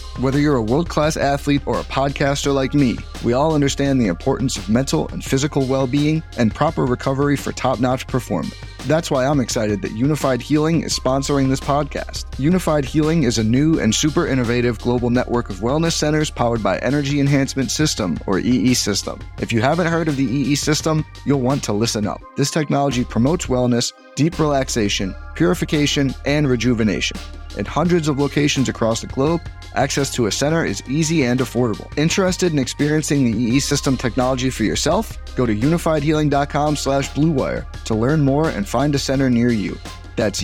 Whether you're a world-class athlete or a podcaster like me, we all understand the importance of mental and physical well-being and proper recovery for top-notch performance. That's why I'm excited that Unified Healing is sponsoring this podcast. Unified Healing is a new and super innovative global network of wellness centers powered by Energy Enhancement System, or EE System. If you haven't heard of the EE System, you'll want to listen up. This technology promotes wellness, deep relaxation, purification, and rejuvenation. In hundreds of locations across the globe, access to a center is easy and affordable. Interested in experiencing the EE System technology for yourself? Go to unifiedhealing.com/bluewire to learn more and find a center near you. That's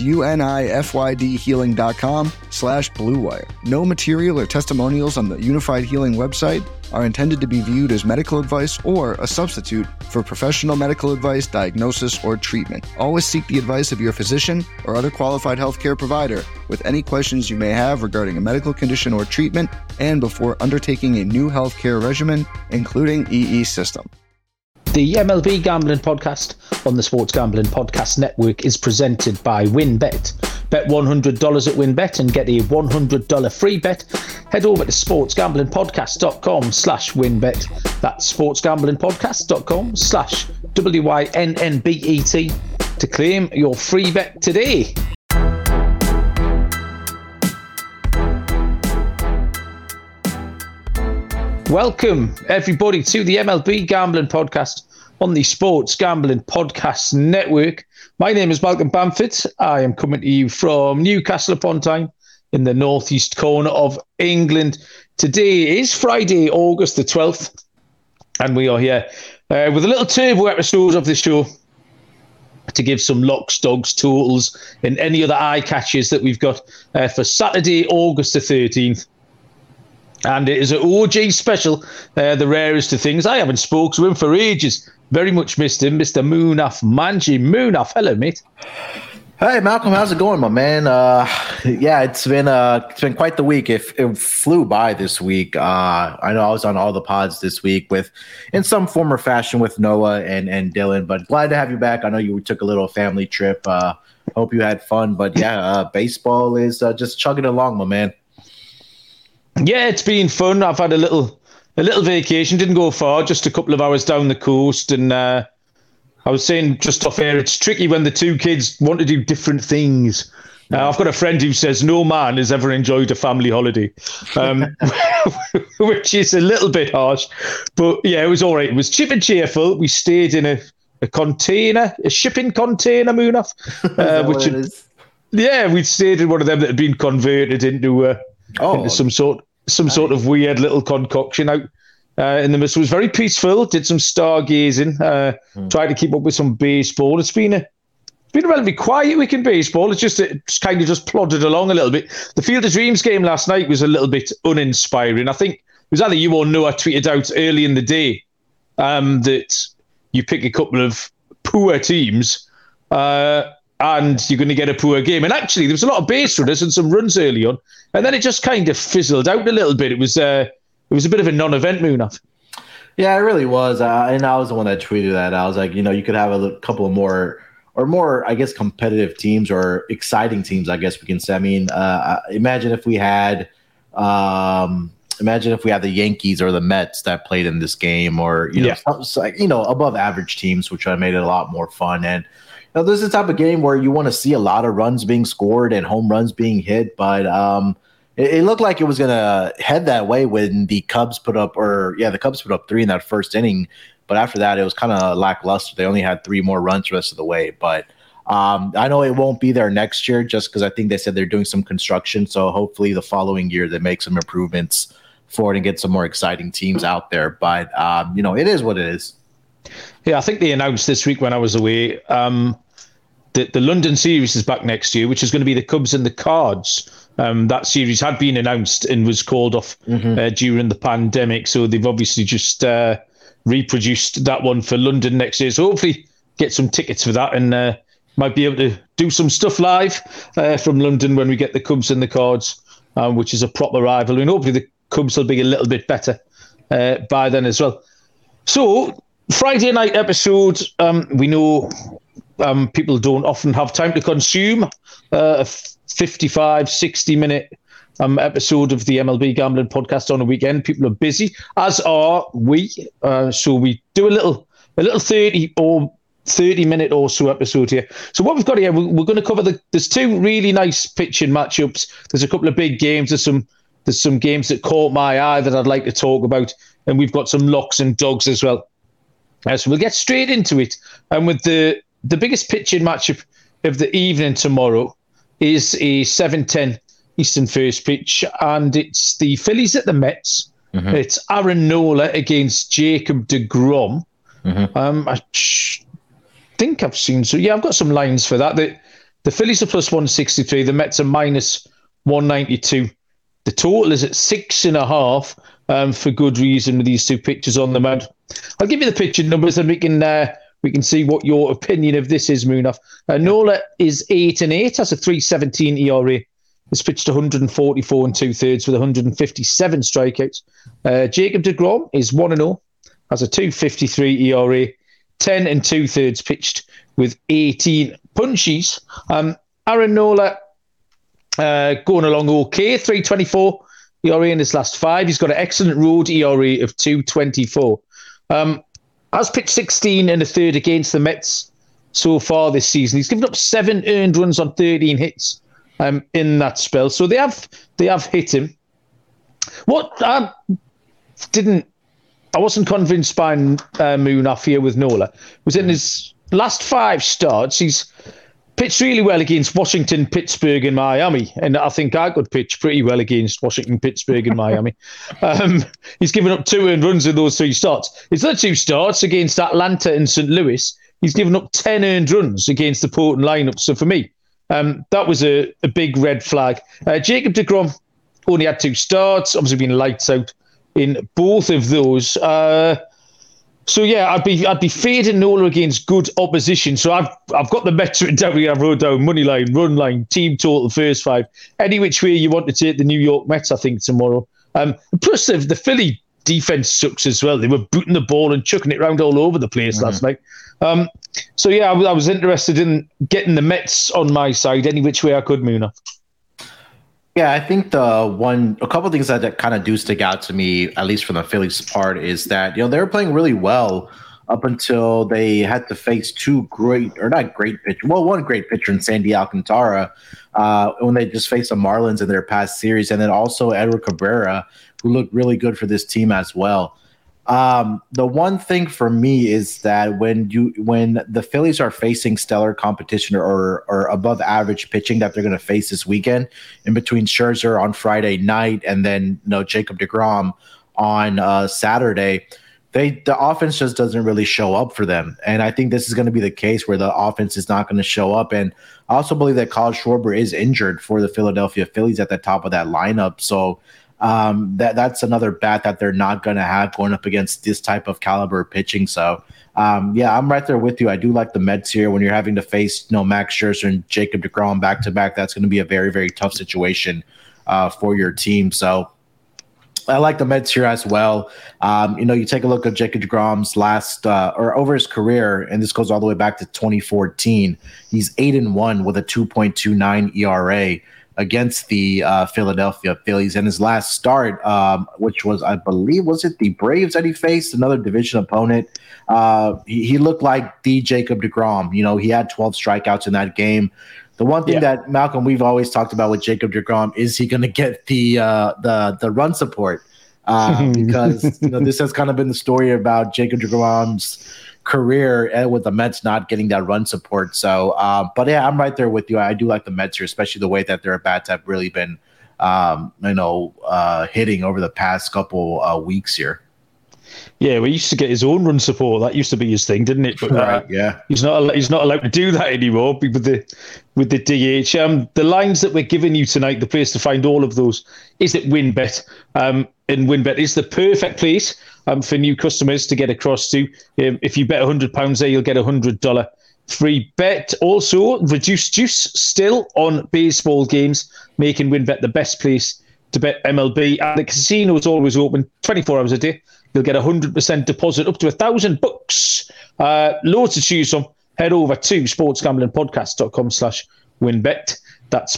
unifydhealing.com/bluewire. No material or testimonials on the Unified Healing website are intended to be viewed as medical advice or a substitute for professional medical advice, diagnosis, or treatment. Always seek the advice of your physician or other qualified healthcare provider with any questions you may have regarding a medical condition or treatment and before undertaking a new healthcare regimen, including EE System. The MLB Gambling Podcast on the Sports Gambling Podcast Network is presented by WynnBET. Bet $100 at WynnBET and get a $100 free bet. Head over to sportsgamblingpodcast.com/WynnBET. That's sportsgamblingpodcast.com/WYNNBET to claim your free bet today. Welcome, everybody, to the MLB Gambling Podcast on the Sports Gambling Podcast Network. My name is Malcolm Bamford. I am coming to you from Newcastle upon Tyne in the northeast corner of England. Today is Friday, August the 12th, and we are here with a little turbo episode of the show to give some locks, dogs, totals, and any other eye catches that we've got for Saturday, August the 13th. And it is an OG special, the rarest of things. I haven't spoke to him for ages. Very much missed him, Mr. Munaf Manji. Munaf, hello, mate. Hey, Malcolm, how's it going, my man? Yeah, it's been quite the week. It flew by this week. I know I was on all the pods this week in some form or fashion with Noah and Dylan, but glad to have you back. I know you took a little family trip. Hope you had fun, but yeah, baseball is just chugging along, my man. Yeah, it's been fun. I've had a little vacation. Didn't go far, just a couple of hours down the coast. And I was saying just off air, it's tricky when the two kids want to do different things. I've got a friend who says no man has ever enjoyed a family holiday, which is a little bit harsh. But yeah, it was all right. It was cheap and cheerful. We stayed in a shipping container, Munaf. Yeah, we stayed in one of them that had been converted into some sort of weird little concoction out in the midst. It was very peaceful. Did some stargazing. Tried to keep up with some baseball. It's been a relatively quiet week in baseball. It's kind of plodded along a little bit. The Field of Dreams game last night was a little bit uninspiring. I think it was either you or Noah tweeted out early in the day that you pick a couple of poor teams and you're going to get a poor game. And actually, there was a lot of base runners and some runs early on. And then it just kind of fizzled out a little bit. It was a bit of a non-event, Munaf. Yeah, it really was. And I was the one that tweeted that. I was like, you could have a couple of more, I guess, competitive teams or exciting teams, I guess we can say. I mean, imagine if we had the Yankees or the Mets that played in this game, or above average teams, which would have made it a lot more fun. And this is the type of game where you want to see a lot of runs being scored and home runs being hit, but it looked like it was going to head that way when the Cubs put up 3 in that first inning. But after that, it was kind of lackluster. They only had 3 more runs the rest of the way. But I know it won't be there next year just because I think they said they're doing some construction. So hopefully the following year they make some improvements for it and get some more exciting teams out there. But, it is what it is. Yeah, I think they announced this week when I was away the London series is back next year, which is going to be the Cubs and the Cards. That series had been announced and was called off during the pandemic. So they've obviously just reproduced that one for London next year. So hopefully get some tickets for that and might be able to do some stuff live from London when we get the Cubs and the Cards, which is a proper rivalry. And hopefully the Cubs will be a little bit better by then as well. So Friday night episode, we know people don't often have time to consume a 55, 60-minute episode of the MLB Gambling Podcast on a weekend. People are busy, as are we. So we do a little 30-minute or so episode here. So what we've got here, we're going to cover there's two really nice pitching matchups. There's a couple of big games. There's some games that caught my eye that I'd like to talk about, and we've got some locks and dogs as well. So we'll get straight into it. And with the biggest pitching matchup of the evening tomorrow is a 7:10 Eastern first pitch, and it's the Phillies at the Mets. Mm-hmm. It's Aaron Nola against Jacob deGrom. Mm-hmm. I think I've seen I've got some lines for that. The Phillies are plus 163, the Mets are minus 192. The total is at 6.5 for good reason with these two pitchers on the mound. I'll give you the pitching numbers and we can see what your opinion of this is, Munaf. Nola is 8-8, has a 3.17 ERA. Has pitched 144 and 2/3 with 157 strikeouts. Jacob deGrom is 1-0, has a 2.53 ERA, 10 and 2/3 pitched with 18 punchies. Aaron Nola going along okay, 3.24 ERA in his last 5. He's got an excellent road ERA of 2.24. Has pitched 16 1/3 against the Mets so far this season. He's given up 7 earned runs on 13 hits in that spell. So they have hit him. What I wasn't convinced by Munaf here with Nola was in his last 5 starts. He's pitched really well against Washington, Pittsburgh, and Miami, and I think I could pitch pretty well against Washington, Pittsburgh, and Miami. He's given up 2 earned runs in those 3 starts. His other 2 starts against Atlanta and St. Louis, he's given up 10 earned runs against the Portland lineup. So for me, that was a big red flag. Jacob deGrom only had 2 starts, obviously been lights out in both of those. So yeah, I'd be fading Nola against good opposition. So I've got the Mets written down here. I wrote down money line, run line, team total, first 5. Any which way you want to take the New York Mets, I think tomorrow. Plus the Philly defense sucks as well. They were booting the ball and chucking it around all over the place last night. So yeah, I was interested in getting the Mets on my side any which way I could, Muna. Yeah, I think a couple of things that kind of do stick out to me, at least from the Phillies part, is that they were playing really well up until they had to face 2 great, or not great pitcher. Well, one great pitcher in Sandy Alcantara when they just faced the Marlins in their past series, and then also Edward Cabrera, who looked really good for this team as well. The one thing for me is that when the Phillies are facing stellar competition or above average pitching that they're going to face this weekend, in between Scherzer on Friday night and then Jacob deGrom on Saturday, the offense just doesn't really show up for them. And I think this is going to be the case where the offense is not going to show up. And I also believe that Kyle Schwarber is injured for the Philadelphia Phillies at the top of that lineup. So that's another bat that they're not going to have going up against this type of caliber pitching. So, yeah, I'm right there with you. I do like the Mets here when you're having to face Max Scherzer and Jacob deGrom back to back. That's going to be a very, very tough situation for your team. So I like the Mets here as well. You take a look at Jacob deGrom's last or over his career, and this goes all the way back to 2014. He's 8-1 with a 2.29 ERA. Against the Philadelphia Phillies. And his last start, which was, I believe, was it the Braves that he faced, another division opponent? He looked like the Jacob deGrom. He had 12 strikeouts in that game. The one thing that, Malcolm, we've always talked about with Jacob deGrom, is he going to get the run support? Because this has kind of been the story about Jacob deGrom's career and with the Mets not getting that run support. So, but yeah, I'm right there with you. I do like the Mets here, especially the way that their bats have really been, hitting over the past couple weeks here. Yeah, we used to get his own run support. That used to be his thing, didn't it? But right, yeah, he's not allowed to do that anymore with the DH. The lines that we're giving you tonight, the place to find all of those is at WynnBET. And WynnBET is the perfect place for new customers to get across to. If you bet £100 there, you'll get $100 free bet. Also, reduced juice still on baseball games, making WynnBET the best place to bet MLB. And the casino is always open 24 hours a day. You'll get 100% deposit up to $1,000. Loads to choose from. Head over to sportsgamblingpodcast.com/WynnBET. That's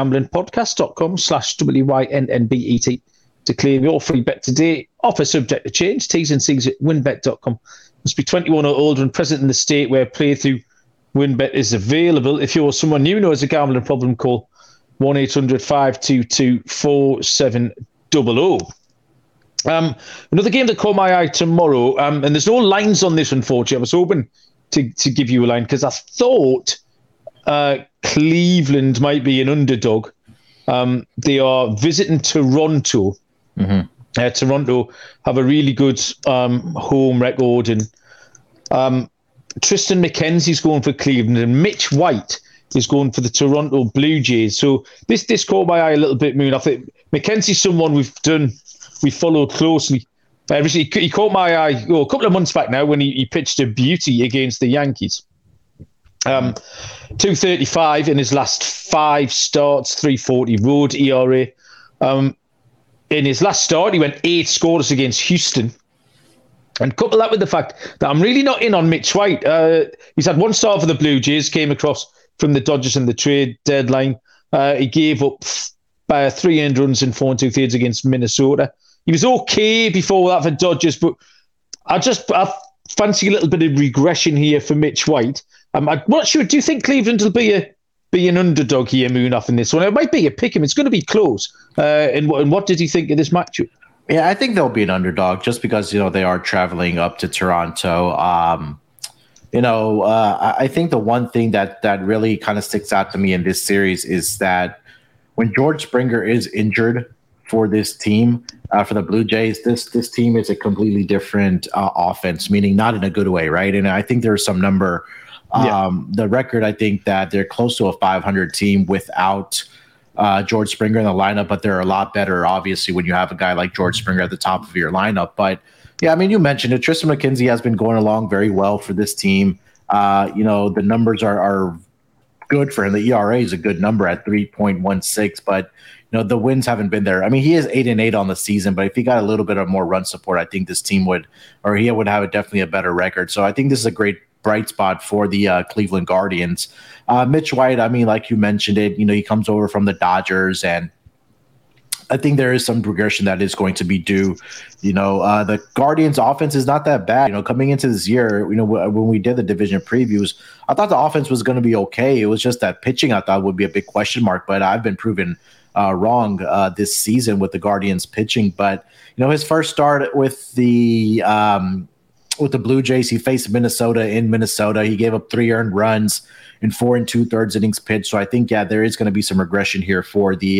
sportsgamblingpodcast.com/WYNNBET to claim your free bet today. Offer subject to change. T's and C's at winbet.com. Must be 21 or older and present in the state where playthrough WinBet is available. If you're someone new who has a gambling problem, call 1-800-522-4700. Another game that caught my eye tomorrow, and there's no lines on this, unfortunately. I was hoping to give you a line because I thought Cleveland might be an underdog. They are visiting Toronto. Mm-hmm. Toronto have a really good home record, and Tristan McKenzie's going for Cleveland, and Mitch White is going for the Toronto Blue Jays. So this caught my eye a little bit, Moon. I think McKenzie's someone we followed closely. He caught my eye a couple of months back now when he pitched a beauty against the Yankees. 235 in his last 5 starts, 340 road ERA. In his last start, he went 8 scoreless against Houston. And couple that with the fact that I'm really not in on Mitch White. He's had 1 start for the Blue Jays, came across from the Dodgers in the trade deadline. He gave up 3 earned runs in 4 2/3 against Minnesota. He was okay before that for Dodgers, but I fancy a little bit of regression here for Mitch White. I'm not sure. Do you think Cleveland will be an underdog here, Moonoff, in this one? It might be a pick 'em. It's going to be close. And what did you think of this matchup? Yeah, I think they'll be an underdog just because, they are traveling up to Toronto. I think the one thing that really kind of sticks out to me in this series is that when George Springer is injured for this team, for the Blue Jays, this team is a completely different offense, meaning not in a good way, right? And I think there's some number. The record, I think that they're close to a 500 team without George Springer in the lineup, but they're a lot better, obviously, when you have a guy like George Springer at the top of your lineup. But yeah, I mean, you mentioned it. Tristan McKenzie has been going along very well for this team. The numbers are good for him. The ERA is a good number at 3.16, but the wins haven't been there. I mean, he is 8-8 on the season, but if he got a little bit of more run support, I think this team would have definitely a better record. So I think this is a great bright spot for the Cleveland Guardians. Mitch White, I mean, like you mentioned it, he comes over from the Dodgers, and I think there is some progression that is going to be due. The Guardians' offense is not that bad. Coming into this year, when we did the division previews, I thought the offense was going to be okay. It was just that pitching I thought would be a big question mark, but I've been proven wrong this season with the Guardians pitching. But his first start with the Blue Jays, he faced Minnesota in Minnesota. He gave up 3 earned runs in 4 2/3 innings pitched. So I think there is going to be some regression here for the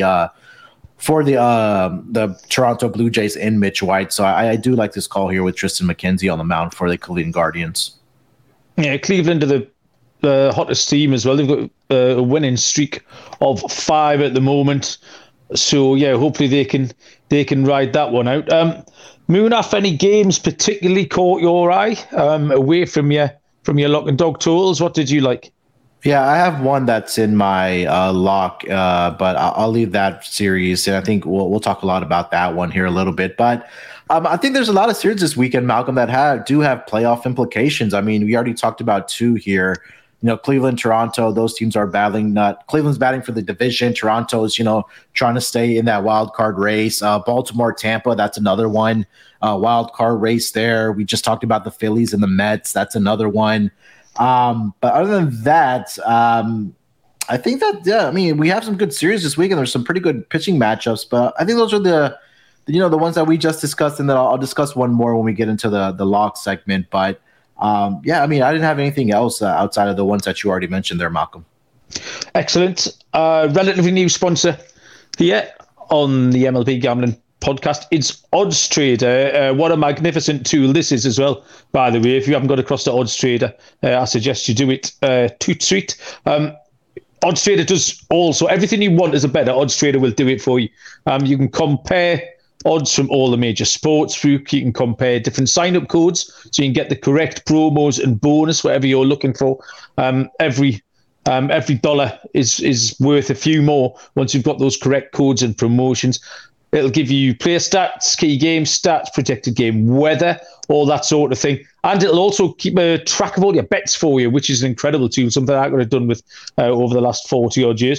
Toronto Blue Jays and Mitch White. So I do like this call here with Tristan McKenzie on the mound for the Cleveland Guardians. Yeah, Cleveland are the hottest team as well. They've got a winning streak of 5 at the moment. So yeah, hopefully they can ride that one out. Moonaf, any games particularly caught your eye away from your lock and dog totals? What did you like? Yeah, I have one that's in my lock, but I'll leave that series, and I think we'll talk a lot about that one here a little bit. But I think there's a lot of series this weekend, Malcolm, that do have playoff implications. I mean, we already talked about 2 here. Cleveland, Toronto, those teams are battling. Cleveland's batting for the division. Toronto is, trying to stay in that wild card race. Baltimore, Tampa, that's another one. Wild card race there. We just talked about the Phillies and the Mets. That's another one. But other than that, I think that, we have some good series this week, and there's some pretty good pitching matchups. But I think those are the ones that we just discussed, and then I'll discuss one more when we get into the lock segment. But I didn't have anything else outside of the ones that you already mentioned there, Malcolm. Excellent. Relatively new sponsor here on the MLB Gambling Podcast. It's Odds Trader. What a magnificent tool this is as well, by the way. If you haven't got across to Odds Trader, I suggest you do it. Toot Street. Odds Trader does also everything you want as a bettor. Odds Trader will do it for you. You can compare odds from all the major sports. You can compare different sign-up codes, so you can get the correct promos and bonus, whatever you're looking for. Every dollar is worth a few more once you've got those correct codes and promotions. It'll give you player stats, key game stats, projected game weather, all that sort of thing. And it'll also keep a track of all your bets for you, which is an incredible tool, something I could have done with over the last 40-odd years.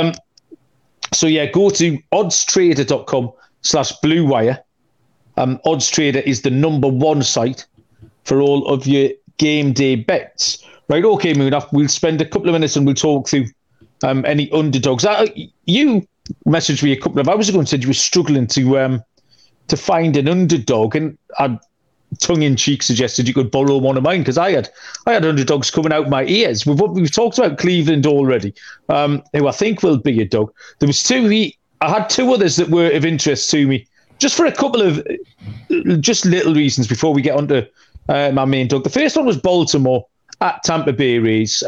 So, yeah, go to oddstrader.com/bluewire. OddsTrader is the number one site for all of your game day bets. Right, okay, Moonaf, we'll spend a couple of minutes and we'll talk through any underdogs. You messaged me a couple of hours ago and said you were struggling to find an underdog, and I tongue-in-cheek suggested you could borrow one of mine because I had underdogs coming out my ears. We've talked about Cleveland already, who I think will be a dog. There was I had two others that were of interest to me, just for a couple of just little reasons before we get onto my main dog. The first one was Baltimore at Tampa Bay Rays.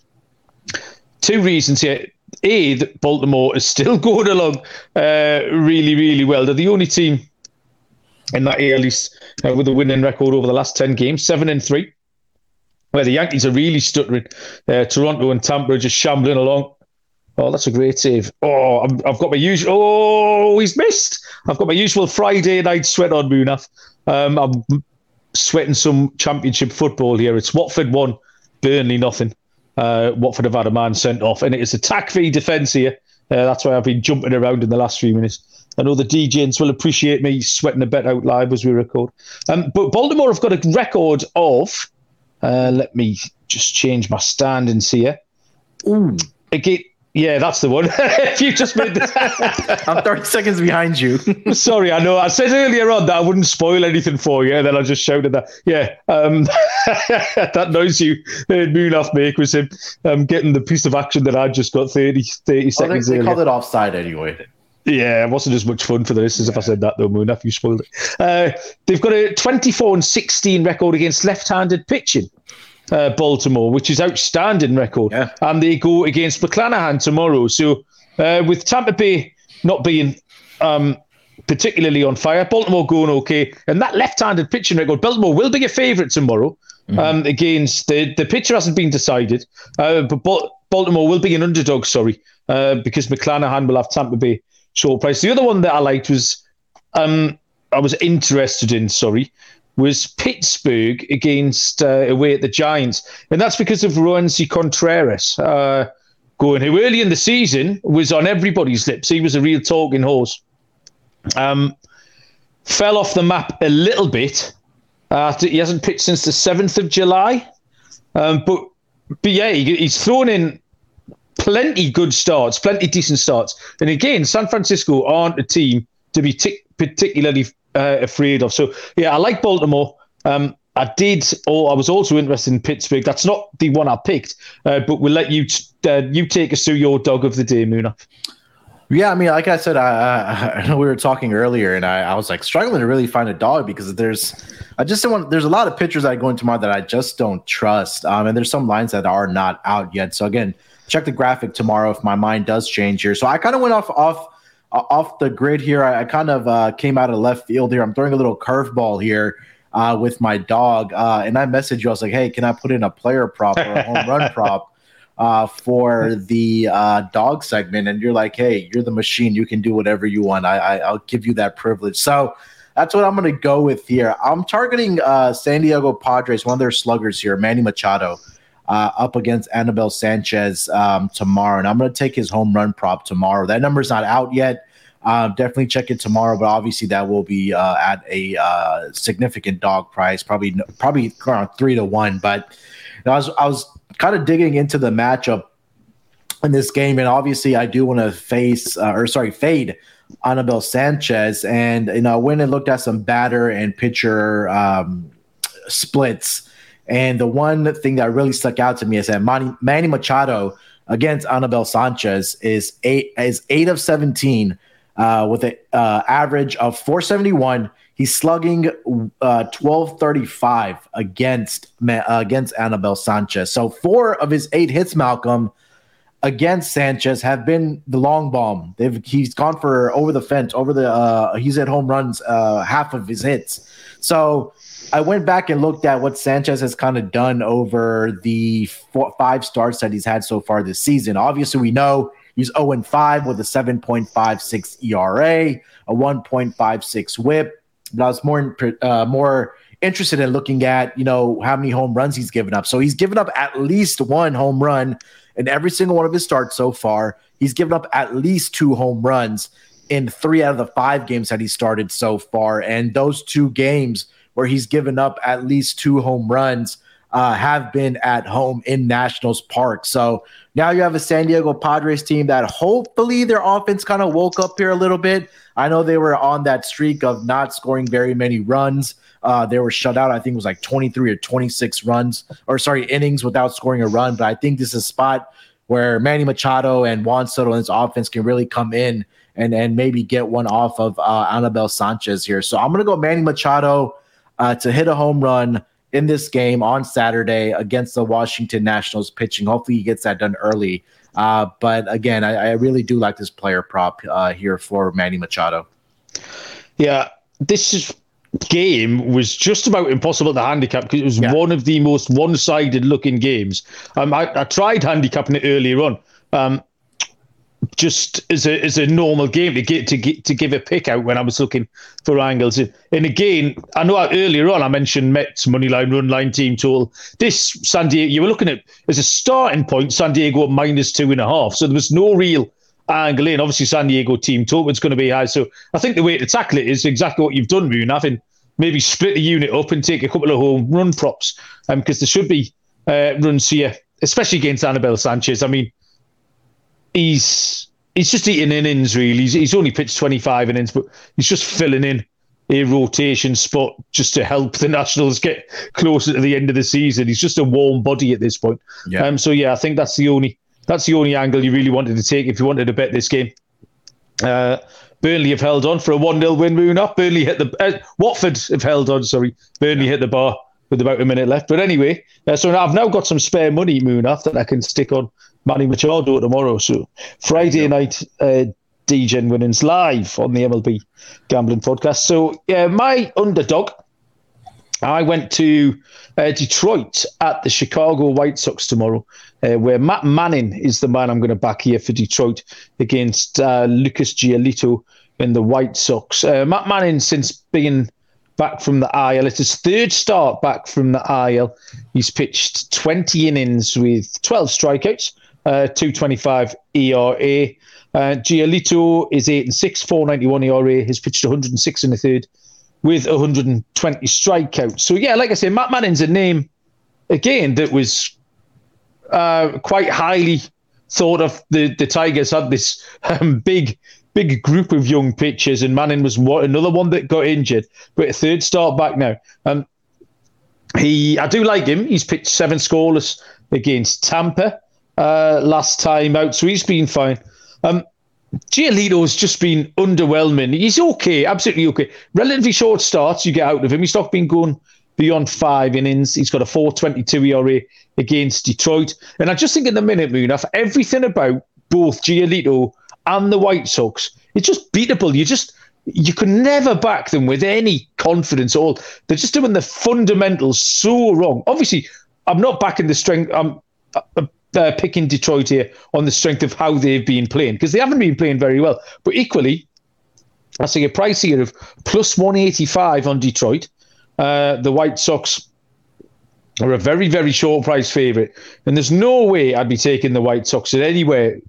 Two reasons here. A, that Baltimore is still going along really, really well. They're the only team in that AL East with a winning record over the last 10 games, 7-3, where the Yankees are really stuttering. Toronto and Tampa are just shambling along. Oh, that's a great save. Oh, I've got my usual... Oh, he's missed. I've got my usual Friday night sweat on, Moonaf. I'm sweating some championship football here. It's Watford 1, Burnley nothing. Watford have had a man sent off, and it is attack v defence here. That's why I've been jumping around in the last few minutes. I know the DJs will appreciate me sweating a bet out live as we record. But Baltimore have got a record of... let me just change my standings here. Ooh. Again, yeah, that's the one. If you just made this... I'm 30 seconds behind you. Sorry, I know. I said earlier on that I wouldn't spoil anything for you, and then I just shouted that. Yeah, that noise you heard Moonaf make was him getting the piece of action that I just got 30 seconds they earlier. called it offside anyway. Yeah, it wasn't as much fun for the listeners if I said that, though, Moonaf. You spoiled it. They've got a 24-16 record against left-handed pitching, Baltimore, which is outstanding record. Yeah. And they go against McClanahan tomorrow. So with Tampa Bay not being particularly on fire, Baltimore going okay, and that left-handed pitching record, Baltimore will be a favourite tomorrow against the pitcher hasn't been decided, but Baltimore will be an underdog, because McClanahan will have Tampa Bay short price. The other one that I liked was, I was interested in, was Pittsburgh against away at the Giants. And that's because of Roansy Contreras who early in the season was on everybody's lips. He was a real talking horse. Fell off the map a little bit. He hasn't pitched since the 7th of July. But yeah, he's thrown in plenty good starts, plenty decent starts. And again, San Francisco aren't a team to be particularly afraid of. So, yeah, I like Baltimore. I was also interested in Pittsburgh. That's not the one I picked, but we'll let you take us through your dog of the day, Moonaf. Yeah, I mean, like I said, I know we were talking earlier, and I was like struggling to really find a dog because there's a lot of pitchers that go into mind that I just don't trust, and there's some lines that are not out yet. So again, check the graphic tomorrow if my mind does change here. So I kind of went off the grid here. I kind of came out of left field here. I'm throwing a little curveball here with my dog, and I messaged you. I was like, "Hey, can I put in a player prop or a home run prop for the dog segment?" And you're like, "Hey, you're the machine. You can do whatever you want. I'll give you that privilege." So that's what I'm going to go with here. I'm targeting San Diego Padres, one of their sluggers here, Manny Machado, up against Anibal Sanchez tomorrow. And I'm going to take his home run prop tomorrow. That number's not out yet. Definitely check it tomorrow, but obviously that will be at a significant dog price, probably around 3-1. But I was kind of digging into the matchup in this game, and obviously I do want to fade Anibal Sanchez. And I went and looked at some batter and pitcher splits. And the one thing that really stuck out to me is that Manny Machado against Anibal Sanchez is 8 of 17 with an average of 471. He's slugging 1235 against Anibal Sanchez. So 4 of his 8 hits, Malcolm, against Sanchez have been the long bomb. He's gone for over the fence, he's hit home runs half of his hits. So I went back and looked at what Sanchez has kind of done over the 5 starts that he's had so far this season. Obviously, we know He's 0-5 with a 7.56 ERA, a 1.56 WHIP. But I was more interested in looking at, how many home runs he's given up. So he's given up at least one home run in every single one of his starts so far. He's given up at least 2 home runs in 3 out of the 5 games that he started so far. And those 2 games where he's given up at least 2 home runs have been at home in Nationals Park. So now you have a San Diego Padres team that hopefully their offense kind of woke up here a little bit. I know they were on that streak of not scoring very many runs. They were shut out. I think it was like 23 or 26 innings without scoring a run. But I think this is a spot where Manny Machado and Juan Soto and his offense can really come in and maybe get one off of Anibal Sanchez here. So I'm going to go Manny Machado to hit a home run in this game on Saturday against the Washington Nationals pitching. Hopefully he gets that done early. But again, I really do like this player prop here for Manny Machado. Yeah, this game was just about impossible to handicap because it was one of the most one-sided looking games. I tried handicapping it earlier on, just as a normal game to give a pick out when I was looking for angles. And again, I know earlier on I mentioned Mets moneyline, run line, team total. This San Diego, you were looking at as a starting point, San Diego -2.5. So there was no real angle in. Obviously, San Diego team total is going to be high. So I think the way to tackle it is exactly what you've done, Moon. Having maybe split the unit up and take a couple of home run props, because there should be runs here, especially against Anibal Sanchez. I mean, he's just eating innings, really. He's only pitched 25 innings, but he's just filling in a rotation spot just to help the Nationals get closer to the end of the season. He's just a warm body at this point. Yeah. I think that's the only angle you really wanted to take if you wanted to bet this game. Burnley have held on for a 1-0 win, Moon up. Watford have held on, sorry. Burnley hit the bar with about a minute left. But anyway, so I've now got some spare money, Moon up, that I can stick on Manny Machado tomorrow. So Friday night DGen winnings live on the MLB Gambling Podcast. So my underdog, I went to Detroit at the Chicago White Sox tomorrow, where Matt Manning is the man I'm going to back here for Detroit against Lucas Giolito in the White Sox. Matt Manning, since being back from the IL, it's his 3rd start back from the IL. He's pitched 20 innings with 12 strikeouts, 2.25 ERA. Giolito is 8-6, 4.91 ERA. He's pitched 106 in the 3rd. with 120 strikeouts. So, yeah, like I say, Matt Manning's a name, again, that was quite highly thought of. The Tigers had this big group of young pitchers, and Manning was another one that got injured, but a 3rd start back now. I do like him. He's pitched 7 scoreless against Tampa last time out, so he's been fine. Giolito's just been underwhelming. He's okay, absolutely okay. Relatively short starts you get out of him. He's not been going beyond 5 innings. He's got a 4.22 ERA against Detroit. And I just think in the minute, Munaf, everything about both Giolito and the White Sox, it's just beatable. You can never back them with any confidence at all. They're just doing the fundamentals so wrong. Obviously, I'm not backing the strength. I'm picking Detroit here on the strength of how they've been playing, because they haven't been playing very well. But equally, I see a price here of plus 185 on Detroit. The White Sox are a very, very short price favourite. And there's no way I'd be taking the White Sox at anywhere.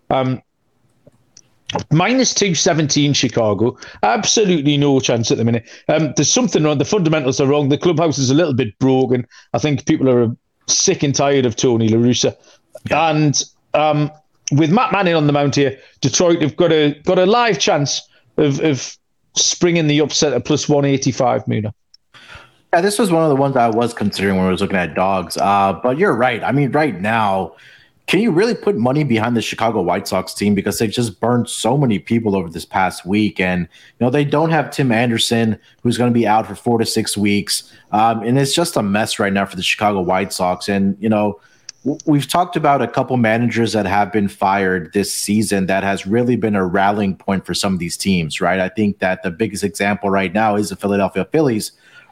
Minus 217 Chicago. Absolutely no chance at the minute. There's something wrong. The fundamentals are wrong. The clubhouse is a little bit broken. I think people are sick and tired of Tony La Russa. Yeah. And with Matt Manning on the mount here, Detroit have got a live chance of springing the upset at plus 185, Muna. Yeah, this was one of the ones I was considering when I was looking at dogs. But you're right. I mean, right now, can you really put money behind the Chicago White Sox team, because they've just burned so many people over this past week? And, they don't have Tim Anderson, who's going to be out for 4 to 6 weeks. And it's just a mess right now for the Chicago White Sox. And, we've talked about a couple managers that have been fired this season that has really been a rallying point for some of these teams, right? I think that the biggest example right now is the Philadelphia Phillies,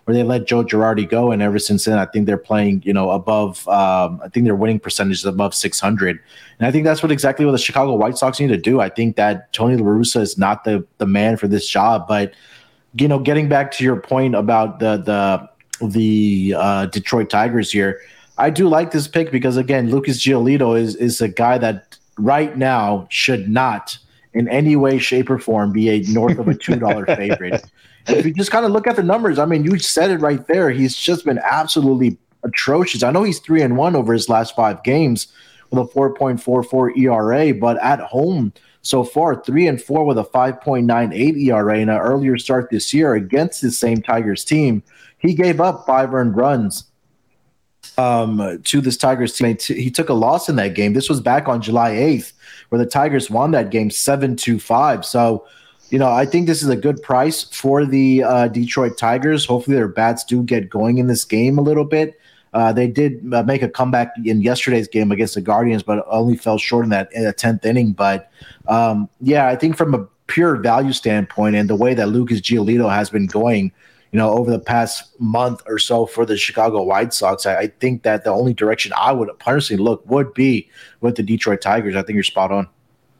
where they let Joe Girardi go. And ever since then, I think they're playing, above, I think their winning percentage is above 600. And I think that's exactly what the Chicago White Sox need to do. I think that Tony La Russa is not the man for this job. But, getting back to your point about the Detroit Tigers here, I do like this pick because, again, Lucas Giolito is a guy that right now should not in any way, shape, or form be a north of a $2 favorite. And if you just kind of look at the numbers, I mean, you said it right there. He's just been absolutely atrocious. I know he's 3-1 over his last 5 games with a 4.44 ERA, but at home so far, 3-4 with a 5.98 ERA. In an earlier start this year against the same Tigers team, he gave up 5 earned runs to this Tigers team. He took a loss in that game. This was back on July 8th, where the Tigers won that game 7-5. So, I think this is a good price for the Detroit Tigers. Hopefully their bats do get going in this game a little bit. They did make a comeback in yesterday's game against the Guardians, but only fell short in the 10th inning. But, I think from a pure value standpoint and the way that Lucas Giolito has been going, over the past month or so for the Chicago White Sox, I think that the only direction I would personally look would be with the Detroit Tigers. I think you're spot on.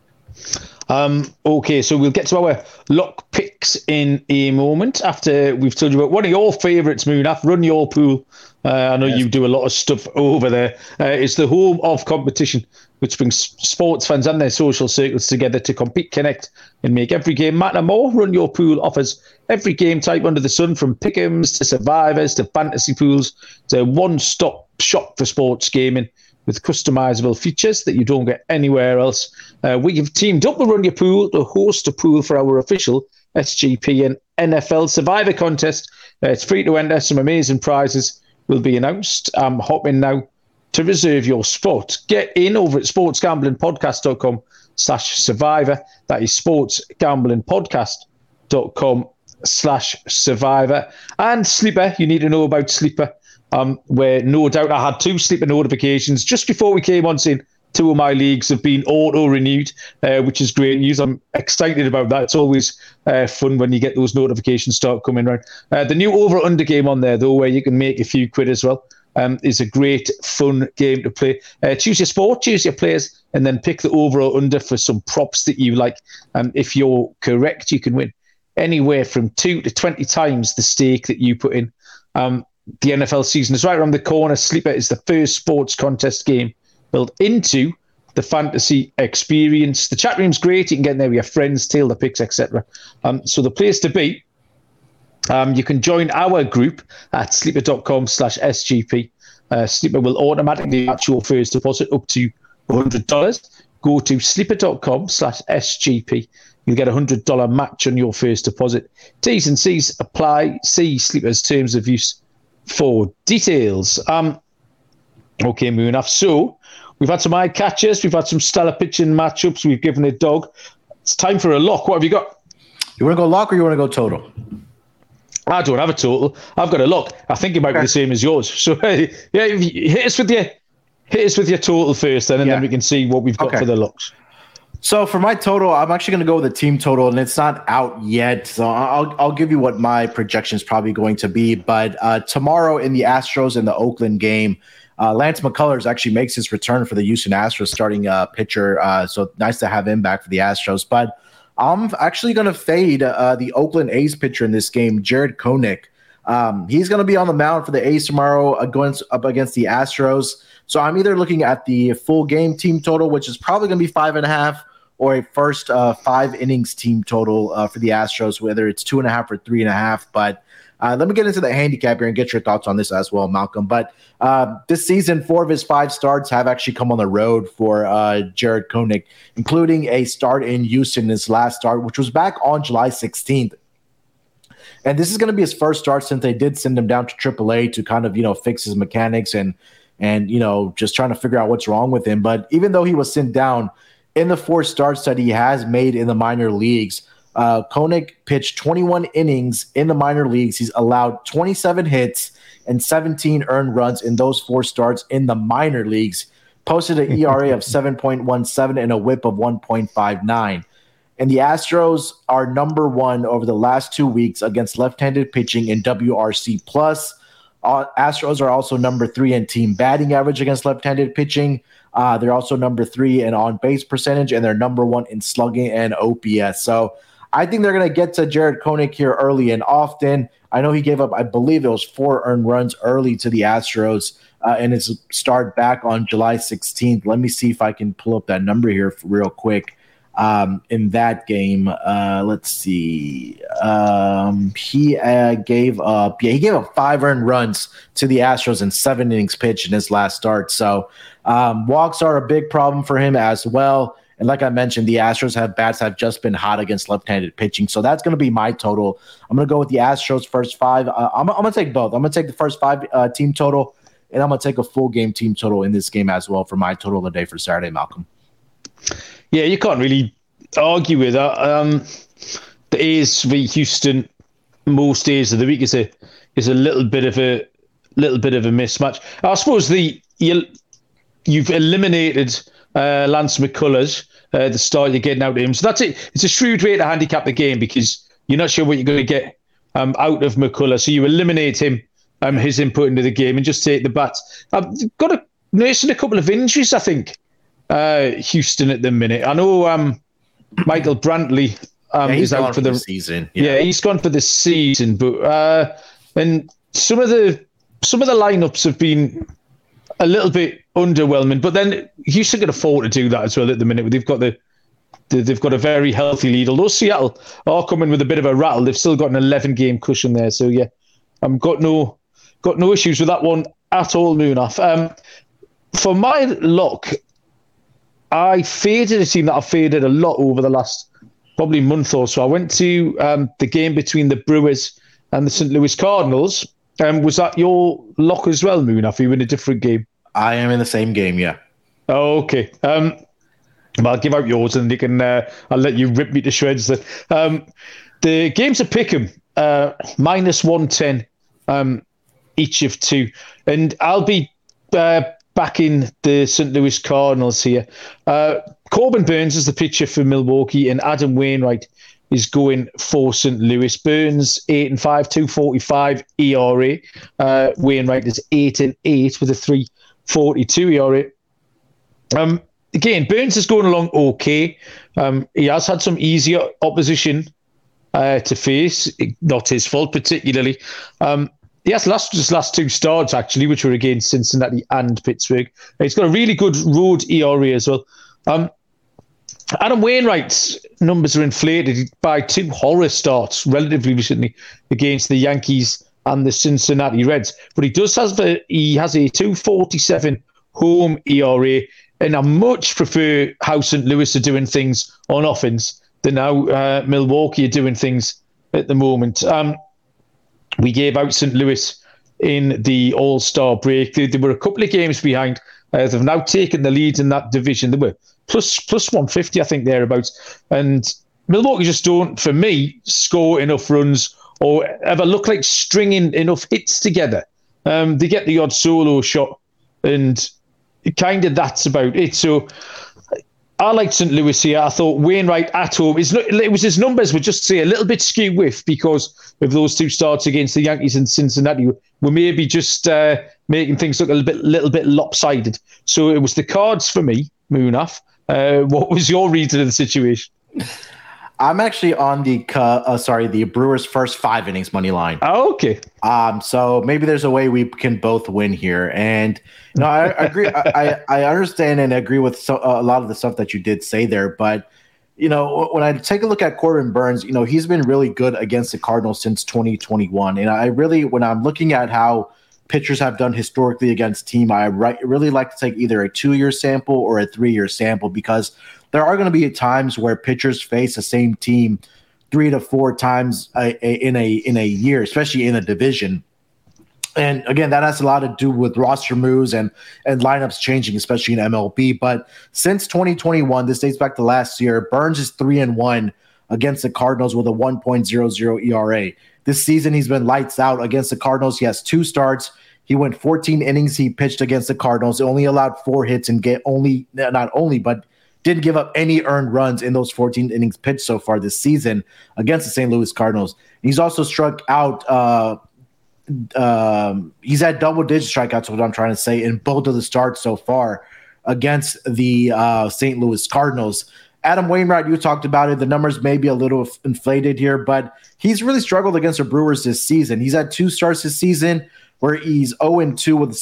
Okay, so we'll get to our lock picks in a moment after we've told you about one of your favourites, Munaf, Run Your Pool. I know you do a lot of stuff over there. It's the home of competition, which brings sports fans and their social circles together to compete, connect, and make every game matter more. Run Your Pool offers every game type under the sun, from pick'ems to survivors to fantasy pools. It's a one-stop shop for sports gaming with customizable features that you don't get anywhere else. We have teamed up with Run Your Pool to host a pool for our official SGP and NFL Survivor contest. It's free to enter. Some amazing prizes will be announced. Hop in now to reserve your spot. Get in over at sportsgamblingpodcast.com/survivor. That is sportsgamblingpodcast.com/survivor. And Sleeper, you need to know about Sleeper. Where no doubt I had 2 Sleeper notifications just before we came on saying 2 of my leagues have been auto-renewed, which is great news. I'm excited about that. It's always fun when you get those notifications start coming around. The new over-under game on there, though, where you can make a few quid as well, is a great, fun game to play. Choose your sport, choose your players, and then pick the over or under for some props that you like. If you're correct, you can win anywhere from 2 to 20 times the stake that you put in. The NFL season is right around the corner. Sleeper is the first sports contest game built into the fantasy experience. The chat room's great. You can get in there with your friends, tail the picks, etc. So the place to be, you can join our group at sleeper.com/SGP. Sleeper will automatically match your first deposit up to $100. Go to sleeper.com/SGP. You'll get a $100 match on your first deposit. T's and C's apply. See Sleeper's terms of use for details. Okay, Munaf. So we've had some eye catchers. We've had some stellar pitching matchups. We've given a dog. It's time for a lock. What have you got? You want to go lock or you want to go total? I don't have a total. I've got a lock. I think it might be the same as yours. So yeah, hit us with your total first, and then we can see what we've got for the locks. So for my total, I'm actually going to go with a team total, and it's not out yet. So I'll give you what my projection is probably going to be. But tomorrow in the Astros and the Oakland game, Lance McCullers actually makes his return for the Houston Astros starting pitcher. So nice to have him back for the Astros. But I'm actually going to fade the Oakland A's pitcher in this game, Jared Koenig. He's going to be on the mound for the A's tomorrow up against the Astros. So I'm either looking at the full game team total, which is probably going to be 5.5, or a first 5 innings team total for the Astros, whether it's 2.5 or 3.5. But let me get into the handicap here and get your thoughts on this as well, Malcolm. But this season, 4 of his 5 starts have actually come on the road for Jared Koenig, including a start in Houston, his last start, which was back on July 16th. And this is going to be his first start since they did send him down to AAA to kind of, fix his mechanics and just trying to figure out what's wrong with him. But even though he was sent down, in the 4 starts that he has made in the minor leagues, Koenig pitched 21 innings in the minor leagues. He's allowed 27 hits and 17 earned runs in those 4 starts in the minor leagues, posted an ERA of 7.17 and a whip of 1.59. And the Astros are number one over the last 2 weeks against left-handed pitching in WRC+. Astros are also number 3 in team batting average against left-handed pitching. They're also number 3 in on-base percentage, and they're number 1 in slugging and OPS. So I think they're going to get to Jared Koenig here early and often. I know he gave up, I believe it was 4 earned runs early to the Astros in his start back on July 16th. Let me see if I can pull up that number here real quick. In that game, let's see. He gave up 5 earned runs to the Astros in 7 innings pitched in his last start. So walks are a big problem for him as well. And like I mentioned, the Astros have just been hot against left-handed pitching. So that's going to be my total. I'm going to go with the Astros first 5. I'm going to take both. I'm going to take the first 5 team total, and I'm going to take a full game team total in this game as well for my total of the day for Saturday, Malcolm. Yeah, you can't really argue with that. The A's v Houston most days of the week is a little bit of a mismatch. I suppose you've eliminated Lance McCullers the start you're getting out of him, so that's it. It's a shrewd way to handicap the game because you're not sure what you're going to get out of McCullers, so you eliminate him, his input into the game, and just take the bats. I've got nursing a couple of injuries, I think. Houston at the minute. I know Michael Brantley is out for the season. Yeah, he's gone for the season. But and some of the lineups have been a little bit underwhelming. But then Houston can afford to do that as well at the minute. They've got they've got a very healthy lead. Although Seattle are coming with a bit of a rattle, they've still got an 11-game cushion there. So yeah, I've got no issues with that one at all, Munaf. For my lock, I faded a team that I've faded a lot over the last probably month or so. I went to the game between the Brewers and the St. Louis Cardinals. Was that your lock as well, Munaf? Are you in a different game? I am in the same game, yeah. Oh, okay. I'll give out yours and you can. I'll let you rip me to shreds. The games are Pick'em, -110 each of 2. And I'll be backing the St. Louis Cardinals here. Corbin Burns is the pitcher for Milwaukee, and Adam Wainwright is going for St. Louis. Burns 8-5, 2.45 ERA. Wainwright is 8-8 with a 3.42 ERA. Again, Burns is going along okay. He has had some easier opposition to face. Not his fault particularly. He has lost his last 2 starts, actually, which were against Cincinnati and Pittsburgh. He's got a really good road ERA as well. Adam Wainwright's numbers are inflated by 2 horror starts relatively recently against the Yankees and the Cincinnati Reds. But he has a 2.47 home ERA, and I much prefer how St. Louis are doing things on offense than how Milwaukee are doing things at the moment. We gave out St. Louis in the All-Star break. They were a couple of games behind. They've now taken the lead in that division. They were plus 150, I think, thereabouts. And Milwaukee just don't, for me, score enough runs or ever look like stringing enough hits together. They get the odd solo shot, and kind of that's about it. So I liked St. Louis here. I thought Wainwright at home, his numbers would just say a little bit skew with because of those 2 starts against the Yankees and Cincinnati. We're maybe just making things look a little bit lopsided. So it was the Cards for me, Munaf. What was your reading of the situation? I'm actually on the Brewers' first 5 innings money line. Oh, okay. So maybe there's a way we can both win here. And I agree. I understand and agree with a lot of the stuff that you did say there. But when I take a look at Corbin Burns, he's been really good against the Cardinals since 2021. And when I'm looking at how pitchers have done historically against team, I really like to take either a 2-year sample or a 3-year sample, because there are going to be times where pitchers face the same team 3 to 4 times in a year, especially in a division. And again, that has a lot to do with roster moves and lineups changing, especially in MLB. But since 2021, this dates back to last year, Burns is 3-1 against the Cardinals with a 1.00 ERA. This season, he's been lights out against the Cardinals. He has 2 starts. He went 14 innings he pitched against the Cardinals. He only allowed 4 hits and didn't give up any earned runs in those 14 innings pitched so far this season against the St. Louis Cardinals. He's also struck out. He's had double-digit strikeouts, what I'm trying to say, in both of the starts so far against the St. Louis Cardinals. Adam Wainwright, you talked about it. The numbers may be a little inflated here, but he's really struggled against the Brewers this season. He's had 2 starts this season where he's 0-2 with a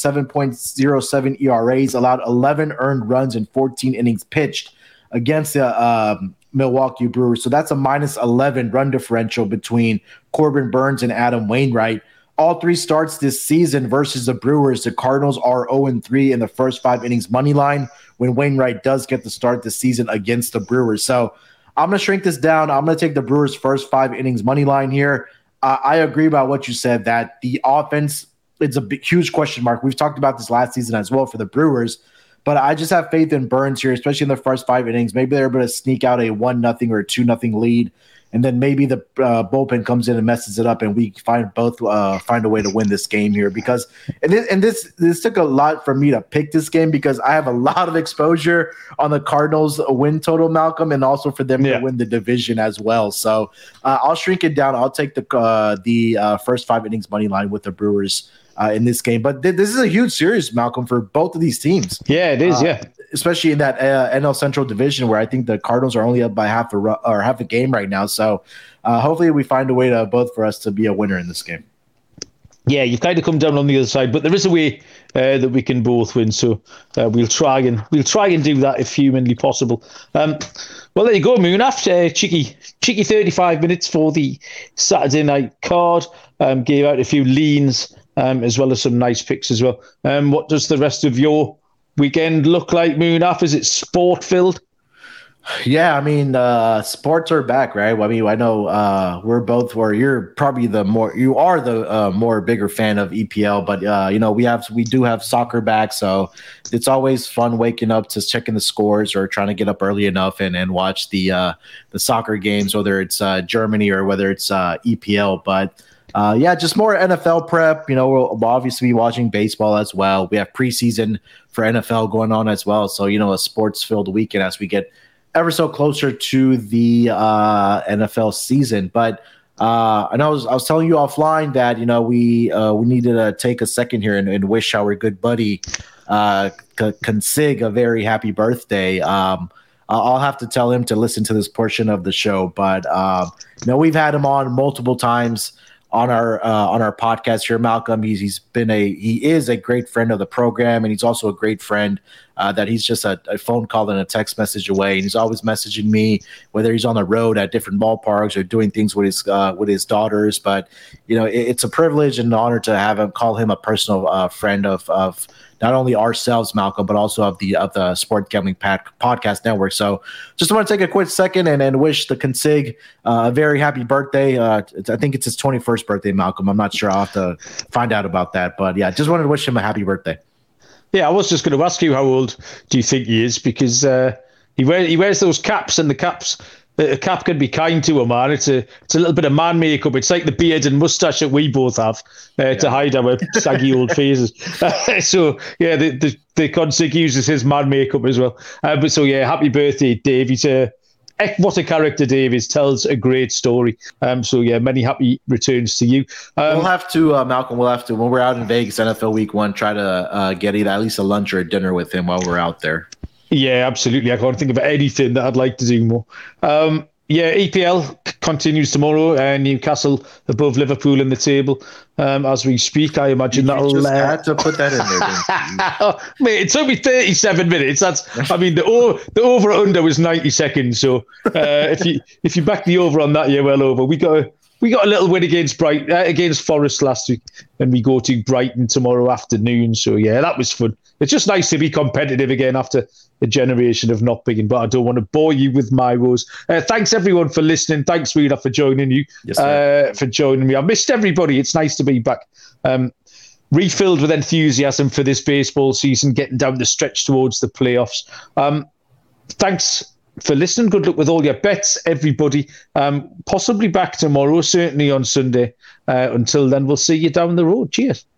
7.07 ERA. He's allowed 11 earned runs in 14 innings pitched against the Milwaukee Brewers. So that's a minus 11 run differential between Corbin Burnes and Adam Wainwright. All 3 starts this season versus the Brewers, the Cardinals are 0-3 in the first 5 innings money line when Wainwright does get the start this season against the Brewers. So I'm going to shrink this down. I'm going to take the Brewers' first 5 innings money line here. I agree about what you said, that the offense, it's a huge question mark. We've talked about this last season as well for the Brewers, but I just have faith in Burnes here, especially in the first 5 innings. Maybe they're able to sneak out a 1-0 or a 2-0 lead. And then maybe the bullpen comes in and messes it up, and we find a way to win this game here. Because this took a lot for me to pick this game because I have a lot of exposure on the Cardinals win total, Malcolm, and also for them to win the division as well. So I'll shrink it down. I'll take the first 5 innings money line with the Brewers in this game. But this is a huge series, Malcolm, for both of these teams. Yeah, it is. Especially in that NL Central division where I think the Cardinals are only up by half a game right now. So hopefully we find a way to both for us to be a winner in this game. Yeah, you've kind of come down on the other side, but there is a way that we can both win. So we'll try and do that if humanly possible. Well, there you go, Munaf. Cheeky 35 minutes for the Saturday night card. Gave out a few leans as well as some nice picks as well. What does the rest of your weekend look like, Munaf? Is it sport filled? Yeah, I mean, sports are back, right? I mean, I know you're probably the more bigger fan of EPL, but we do have soccer back, so it's always fun waking up to checking the scores or trying to get up early enough and watch the soccer games, whether it's Germany or whether it's EPL, but. Just more NFL prep. We'll obviously be watching baseball as well. We have preseason for NFL going on as well. So, a sports-filled weekend as we get ever so closer to the NFL season. But I know I was telling you offline that, we needed to take a second here and wish our good buddy Consig a very happy birthday. I'll have to tell him to listen to this portion of the show. But, we've had him on multiple times on our podcast here, Malcolm. He is a great friend of the program, and he's also a great friend that he's just a phone call and a text message away. And he's always messaging me, whether he's on the road at different ballparks or doing things with his daughters. But it's a privilege and an honor to have him, call him a personal friend of not only ourselves, Malcolm, but also of the Sport Gambling Podcast Network. So just want to take a quick second and wish the Consig a very happy birthday. I think it's his 21st birthday, Malcolm. I'm not sure. I'll have to find out about that. But yeah, just wanted to wish him a happy birthday. Yeah, I was just going to ask you, how old do you think he is? Because he wears those caps, and the cap can be kind to a man. It's a little bit of man makeup. It's like the beard and mustache that we both have to hide our saggy old faces. So yeah, the Consig uses his man makeup as well. But so yeah, happy birthday, Dave. What a character Dave is. Tells a great story. So yeah, many happy returns to you. We'll have to, Malcolm. We'll have to, when we're out in Vegas, NFL Week 1, try to get at least a lunch or a dinner with him while we're out there. Yeah, absolutely. I can't think of anything that I'd like to do more. EPL continues tomorrow. Newcastle above Liverpool in the table as we speak. I imagine that'll. You just had to put that in there, didn't you? Mate, it took me 37 minutes. The over under was 90 seconds. So if you back the over on that, you're well over. We got a little win against Forest last week, and we go to Brighton tomorrow afternoon. So yeah, that was fun. It's just nice to be competitive again after a generation of not being, but I don't want to bore you with my woes. Thanks everyone for listening. Thanks, Rita, for joining you. Yes, for joining me. I missed everybody. It's nice to be back. Refilled with enthusiasm for this baseball season, getting down the stretch towards the playoffs. Thanks for listening. Good luck with all your bets, everybody. Possibly back tomorrow, certainly on Sunday. Until then, we'll see you down the road. Cheers.